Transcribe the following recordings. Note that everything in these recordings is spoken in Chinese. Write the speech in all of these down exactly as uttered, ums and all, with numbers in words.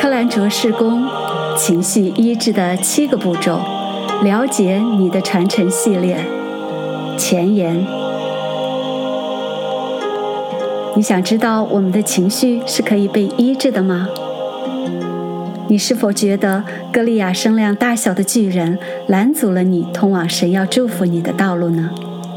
兰卓事工情绪医治的七个步骤，了解你的传承系列。前言：你想知道我们的情绪是可以被医治的吗？你是否觉得歌利亚声量大小的巨人拦阻了你通往神要祝福你的道路呢？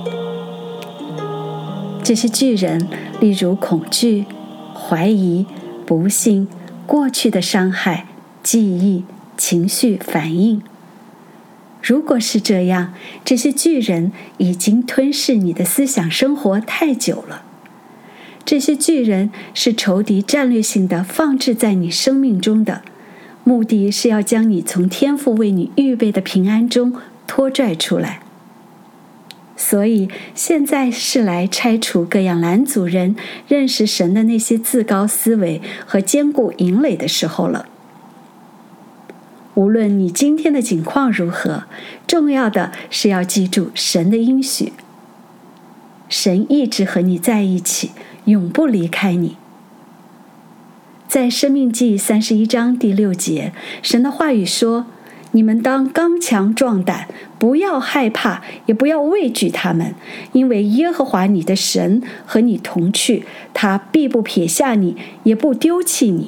这些巨人，例如恐惧、怀疑、不幸、过去的伤害、记忆、情绪反应。如果是这样，这些巨人已经吞噬你的思想生活太久了。这些巨人是仇敌战略性的放置在你生命中的，目的是要将你从天父为你预备的平安中拖拽出来。所以现在是来拆除各样拦阻人认识神的那些自高思维和坚固营垒的时候了。无论你今天的境况如何，重要的是要记住神的应许。神一直和你在一起，永不离开你。在申命记三十一章第六节，神的话语说：你们当刚强壮胆，不要害怕，也不要畏惧他们，因为耶和华你的神和你同去，他必不撇下你，也不丢弃你。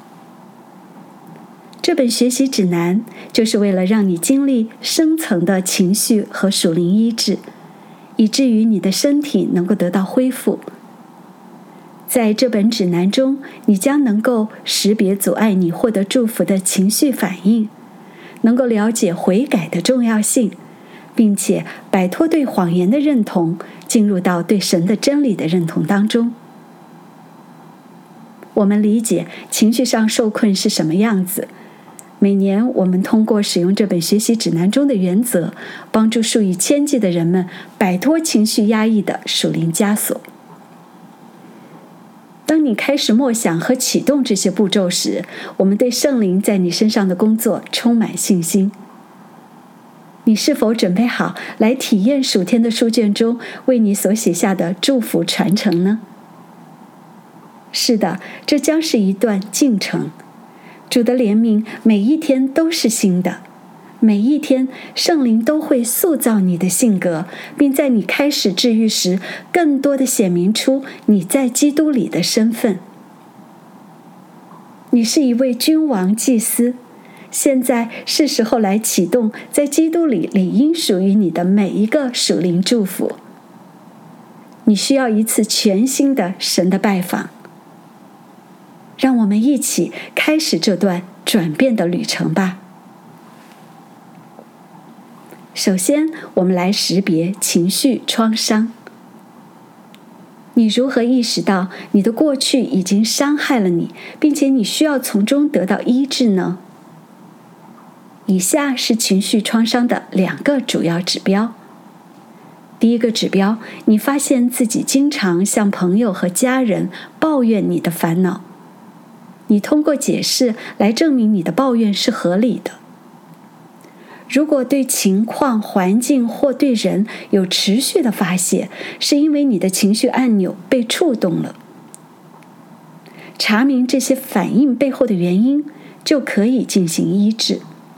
这本学习指南就是为了让你经历深层的情绪和属灵医治，以至于你的身体能够得到恢复。在这本指南中，你将能够识别阻碍你获得祝福的情绪反应，能够了解悔改的重要性，并且摆脱对谎言的认同，进入到对神的真理的认同当中。我们理解情绪上受困是什么样子。每年我们通过使用这本学习指南中的原则，帮助数以千计的人们摆脱情绪压抑的属灵枷锁。当你开始默想和启动这些步骤时，我们对圣灵在你身上的工作充满信心。你是否准备好来体验属天的书卷中为你所写下的祝福传承呢？是的，这将是一段进程。主的怜悯每一天都是新的，每一天圣灵都会塑造你的性格，并在你开始治愈时更多地显明出你在基督里的身份。你是一位君王祭司，现在是时候来启动在基督里理应属于你的每一个属灵祝福。你需要一次全新的神的拜访。让我们一起开始这段转变的旅程吧。首先，我们来识别情绪创伤。你如何意识到你的过去已经伤害了你，并且你需要从中得到医治呢？以下是情绪创伤的两个主要指标。第一个指标，你发现自己经常向朋友和家人抱怨你的烦恼。你通过解释来证明你的抱怨是合理的。如果对情况、环境或对人有持续的发泄，是因为你的情绪按钮被触动了。查明这些反应背后的原因，就可以进行医治。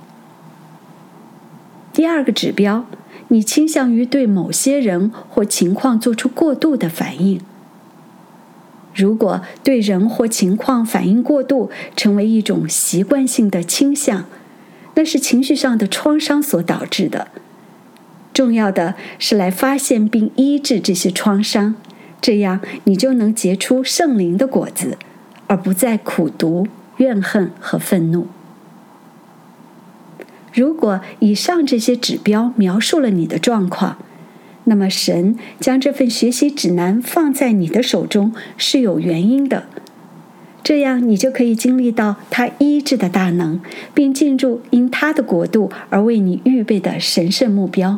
第二个指标，你倾向于对某些人或情况做出过度的反应。如果对人或情况反应过度，成为一种习惯性的倾向，那是情绪上的创伤所导致的。重要的是来发现并医治这些创伤，这样你就能结出圣灵的果子，而不再苦毒、怨恨和愤怒。如果以上这些指标描述了你的状况，那么神将这份学习指南放在你的手中是有原因的，这样你就可以经历到他医治的大能，并进入因他的国度而为你预备的神圣目标。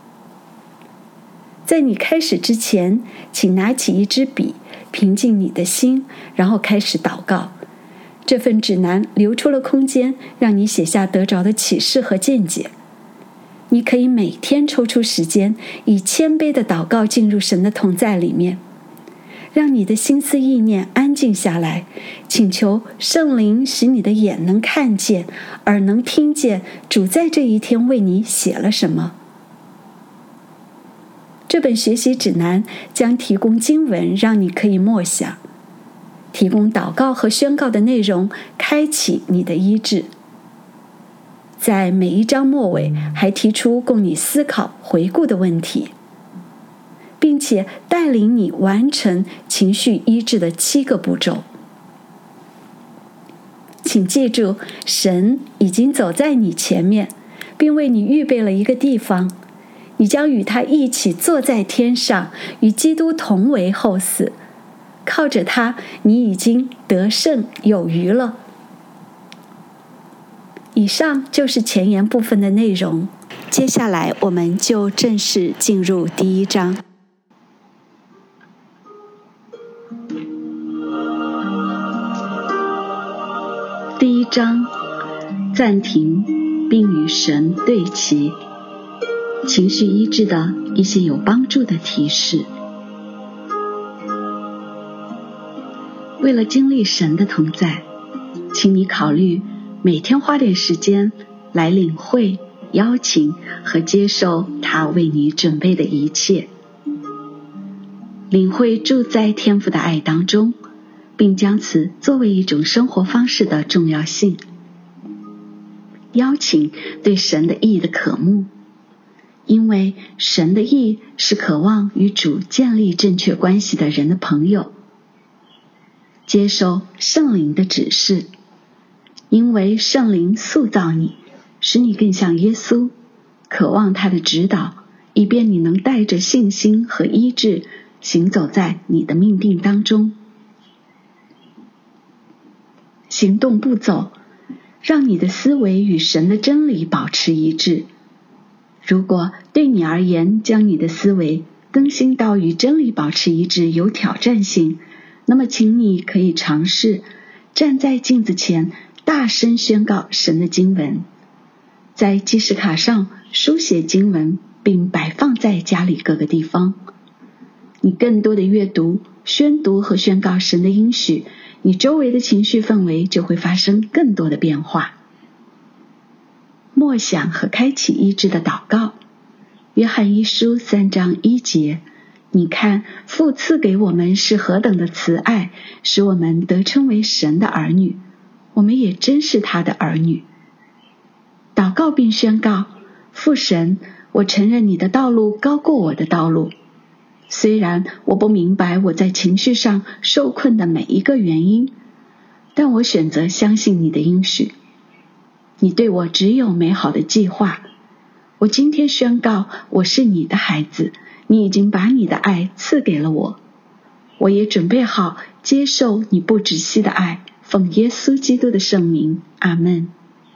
在你开始之前，请拿起一支笔，平静你的心，然后开始祷告。这份指南留出了空间，让你写下得着的启示和见解。你可以每天抽出时间，以谦卑的祷告进入神的同在里面。 让你的心思意念安静下来，请求圣灵使你的眼能看见，耳能听见主在这一天为你写了什么。这本学习指南将提供经文让你可以默想，提供祷告和宣告的内容，开启你的医治。在每一章末尾还提出供你思考回顾的问题，并且带领你完成情绪医治的七个步骤。请记住，神已经走在你前面，并为你预备了一个地方，你将与他一起坐在天上，与基督同为后死。靠着他，你已经得胜有余了。以上就是前言部分的内容，接下来我们就正式进入第一章。第一章，暂停并与神对齐，情绪医治的一些有帮助的提示。为了经历神的同在，请你考虑每天花点时间来领会、邀请和接受他为你准备的一切，领会住在天父的爱当中，并将此作为一种生活方式的重要性。邀请对神的义的渴慕，因为神的义是渴望与主建立正确关系的人的朋友。接受圣灵的指示，因为圣灵塑造你，使你更像耶稣，渴望他的指导，以便你能带着信心和医治行走在你的命定当中。行动步骤，让你的思维与神的真理保持一致。如果对你而言，将你的思维更新到与真理保持一致有挑战性，那么请你可以尝试站在镜子前大声宣告神的经文，在记事卡上书写经文，并摆放在家里各个地方。你更多的阅读、宣读和宣告神的应许，你周围的情绪氛围就会发生更多的变化。默想和开启医治的祷告。约翰一书三章一节，你看，父赐给我们是何等的慈爱，使我们得称为神的儿女，我们也真是他的儿女。祷告并宣告，父神，我承认你的道路高过我的道路。虽然我不明白我在情绪上受困的每一个原因，但我选择相信你的应许。你对我只有美好的计划。我今天宣告，我是你的孩子，你已经把你的爱赐给了我，我也准备好接受你不止息的爱，奉耶稣基督的圣名，阿们。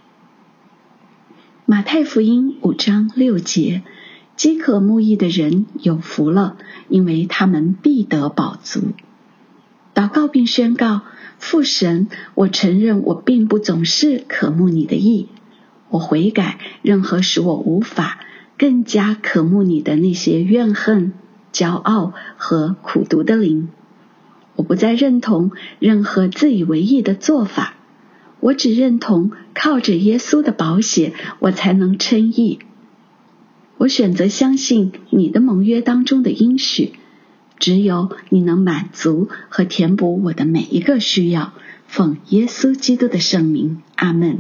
马太福音五章六节，饥渴慕义的人有福了，因为他们必得饱足。祷告并宣告，父神，我承认我并不总是渴慕你的义，我悔改任何使我无法更加渴慕你的那些怨恨、骄傲和苦毒的灵。我不再认同任何自以为义的做法，我只认同靠着耶稣的宝血，我才能称义。我选择相信你的盟约当中的应许，只有你能满足和填补我的每一个需要，奉耶稣基督的圣名，阿们。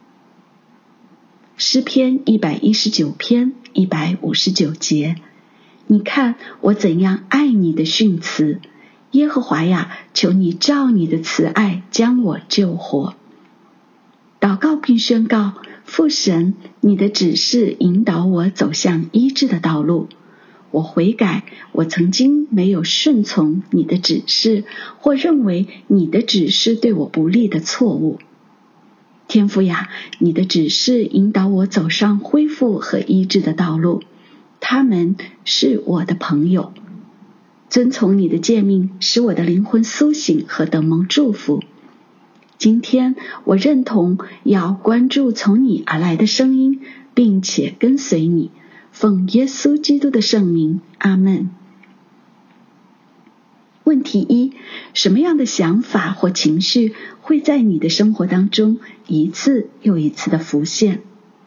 诗篇一百一十九篇一百五十九节，你看我怎样爱你的训词，耶和华呀，求你照你的慈爱将我救活。祷告并宣告，父神，你的指示引导我走向医治的道路。我悔改，我曾经没有顺从你的指示，或认为你的指示对我不利的错误。天父呀，你的指示引导我走上恢复和医治的道路，他们是我的朋友。遵从你的诫命，使我的灵魂苏醒和得蒙祝福。今天我认同要关注从你而来的声音，并且跟随你，奉耶稣基督的圣名，阿们。 问题一：什么样的想法或情绪会在你的生活当中一次又一次的浮现？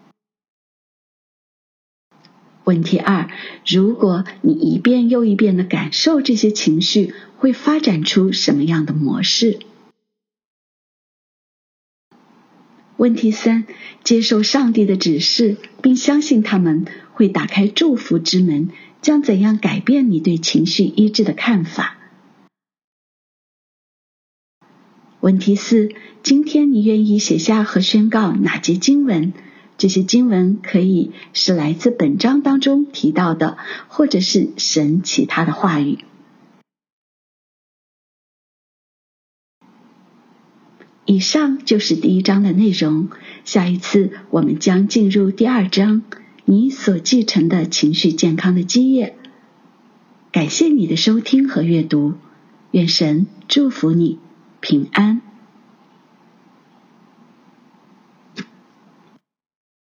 问题二：如果你一遍又一遍的感受这些情绪，会发展出什么样的模式？问题三：接受上帝的指示，并相信他们会打开祝福之门，将怎样改变你对情绪医治的看法？问题四：今天你愿意写下和宣告哪节经文？这些经文可以是来自本章当中提到的，或者是神其他的话语。以上就是第一章的内容，下一次我们将进入第二章，你所继承的情绪健康的基业。感谢你的收听和阅读，愿神祝福你平安。